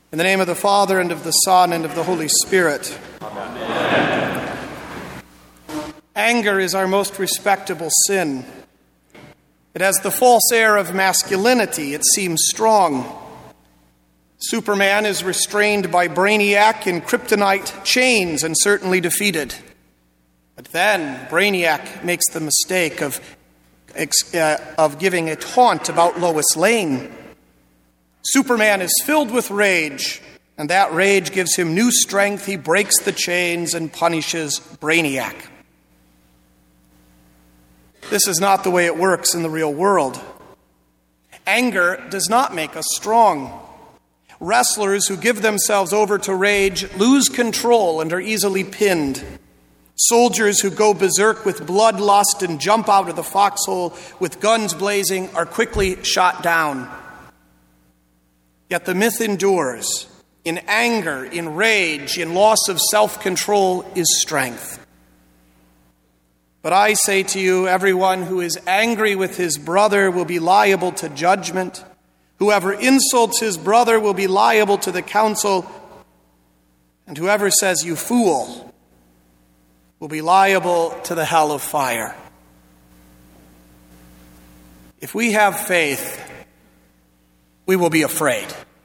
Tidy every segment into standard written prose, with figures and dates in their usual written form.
In the name of the Father, and of the Son, and of the Holy Spirit. Amen. Anger is our most respectable sin. It has the false air of masculinity. It seems strong. Superman is restrained by Brainiac in kryptonite chains and certainly defeated. But then Brainiac makes the mistake of giving a taunt about Lois Lane. Superman is filled with rage, and that rage gives him new strength. He breaks the chains and punishes Brainiac. This is not the way it works in the real world. Anger does not make us strong. Wrestlers who give themselves over to rage lose control and are easily pinned. Soldiers who go berserk with bloodlust and jump out of the foxhole with guns blazing are quickly shot down. Yet the myth endures. In anger, in rage, in loss of self-control is strength. But I say to you, everyone who is angry with his brother will be liable to judgment. Whoever insults his brother will be liable to the council. And whoever says, "You fool," will be liable to the hell of fire. If we have faith, we will be afraid.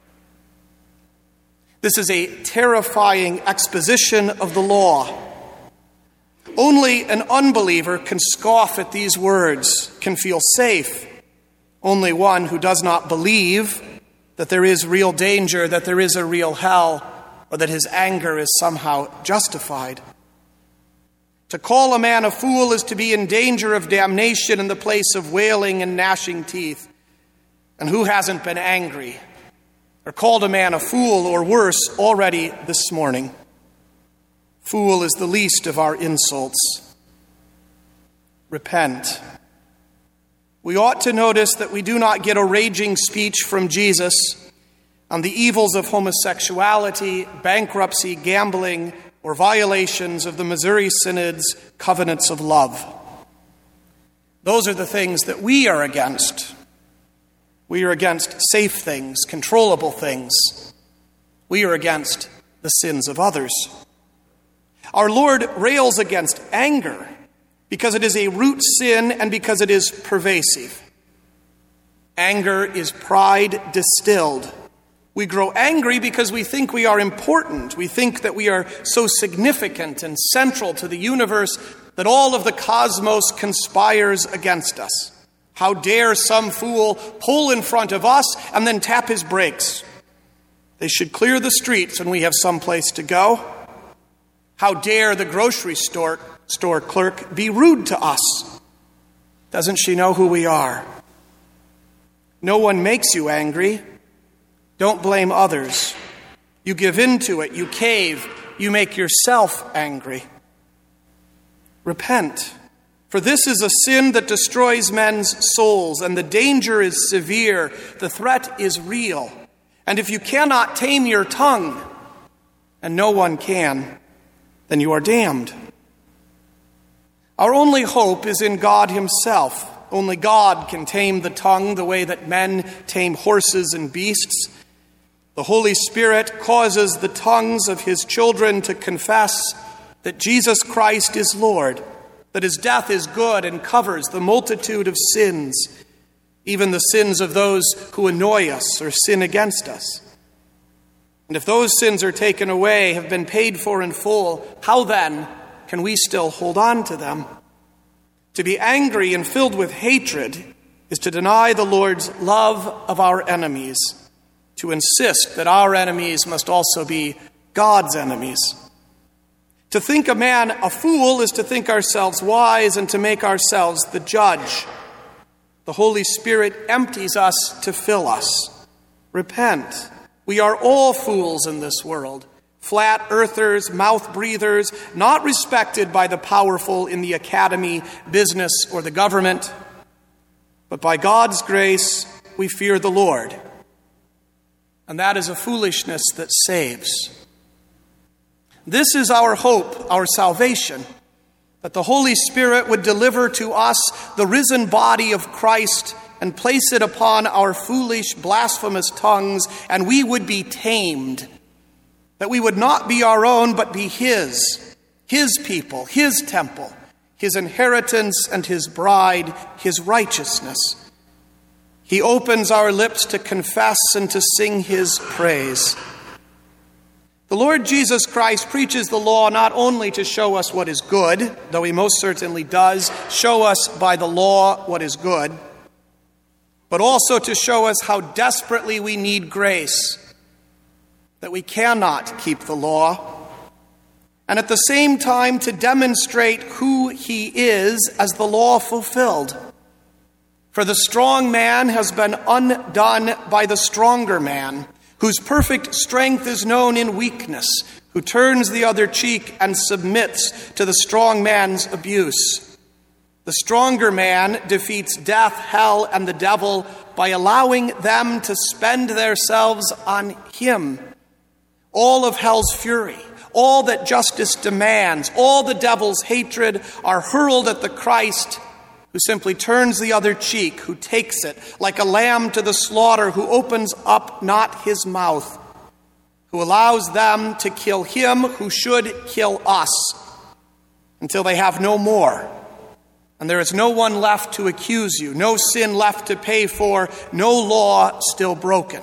This is a terrifying exposition of the law. Only an unbeliever can scoff at these words, can feel safe. Only one who does not believe that there is real danger, that there is a real hell, or that his anger is somehow justified. To call a man a fool is to be in danger of damnation in the place of wailing and gnashing teeth. And who hasn't been angry or called a man a fool or worse already this morning? Fool is the least of our insults. Repent. We ought to notice that we do not get a raging speech from Jesus on the evils of homosexuality, bankruptcy, gambling, or violations of the Missouri Synod's covenants of love. Those are the things that we are against. We are against safe things, controllable things. We are against the sins of others. Our Lord rails against anger because it is a root sin and because it is pervasive. Anger is pride distilled. We grow angry because we think we are important. We think that we are so significant and central to the universe that all of the cosmos conspires against us. How dare some fool pull in front of us and then tap his brakes? They should clear the streets when we have someplace to go. How dare the grocery store clerk be rude to us? Doesn't she know who we are? No one makes you angry. Don't blame others. You give in to it. You cave. You make yourself angry. Repent. For this is a sin that destroys men's souls, and the danger is severe. The threat is real. And if you cannot tame your tongue, and no one can, then you are damned. Our only hope is in God himself. Only God can tame the tongue the way that men tame horses and beasts. The Holy Spirit causes the tongues of his children to confess that Jesus Christ is Lord, that his death is good and covers the multitude of sins, even the sins of those who annoy us or sin against us. And if those sins are taken away, have been paid for in full, how then can we still hold on to them? To be angry and filled with hatred is to deny the Lord's love of our enemies, to insist that our enemies must also be God's enemies. To think a man a fool is to think ourselves wise and to make ourselves the judge. The Holy Spirit empties us to fill us. Repent. We are all fools in this world. Flat earthers, mouth breathers, not respected by the powerful in the academy, business, or the government. But by God's grace, we fear the Lord. And that is a foolishness that saves. This is our hope, our salvation, that the Holy Spirit would deliver to us the risen body of Christ and place it upon our foolish, blasphemous tongues, and we would be tamed. That we would not be our own, but be his people, his temple, his inheritance and his bride, his righteousness. He opens our lips to confess and to sing his praise. The Lord Jesus Christ preaches the law not only to show us what is good, though he most certainly does show us by the law what is good, but also to show us how desperately we need grace, that we cannot keep the law, and at the same time to demonstrate who he is as the law fulfilled. For the strong man has been undone by the stronger man, whose perfect strength is known in weakness, who turns the other cheek and submits to the strong man's abuse. The stronger man defeats death, hell, and the devil by allowing them to spend themselves on him. All of hell's fury, all that justice demands, all the devil's hatred are hurled at the Christ who simply turns the other cheek, who takes it like a lamb to the slaughter, who opens up not his mouth, who allows them to kill him who should kill us until they have no more. And there is no one left to accuse you, no sin left to pay for, no law still broken.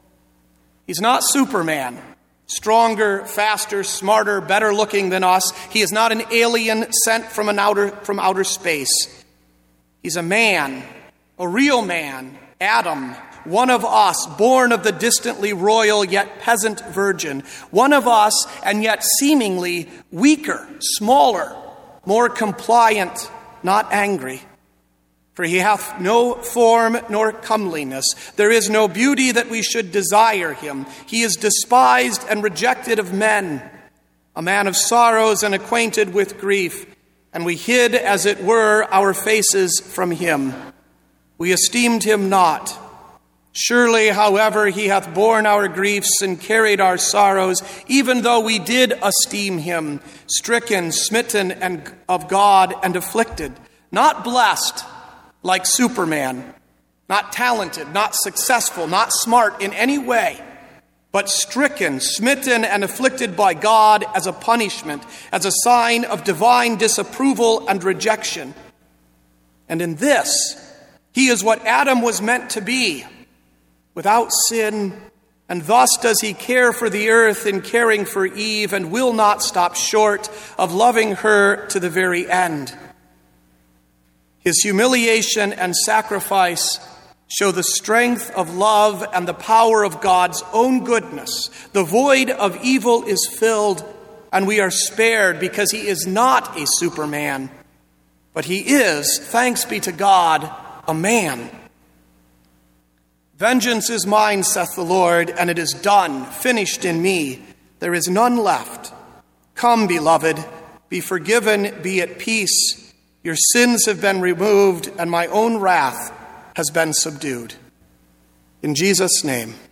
He's not Superman, stronger, faster, smarter, better looking than us. He is not an alien sent from outer space. He's a man, a real man, Adam, one of us, born of the distantly royal yet peasant virgin, one of us and yet seemingly weaker, smaller, more compliant, not angry. For he hath no form nor comeliness. There is no beauty that we should desire him. He is despised and rejected of men, a man of sorrows and acquainted with grief. And we hid, as it were, our faces from him. We esteemed him not. Surely, however, he hath borne our griefs and carried our sorrows, even though we did esteem him, stricken, smitten, and of God, and afflicted. Not blessed like Superman, not talented, not successful, not smart in any way, but stricken, smitten, and afflicted by God as a punishment, as a sign of divine disapproval and rejection. And in this, he is what Adam was meant to be, without sin, and thus does he care for the earth in caring for Eve, and will not stop short of loving her to the very end. His humiliation and sacrifice show the strength of love and the power of God's own goodness. The void of evil is filled, and we are spared because he is not a Superman, but he is, thanks be to God, a man. Vengeance is mine, saith the Lord, and it is done, finished in me. There is none left. Come, beloved, be forgiven, be at peace. Your sins have been removed, and my own wrath has been subdued. In Jesus' name.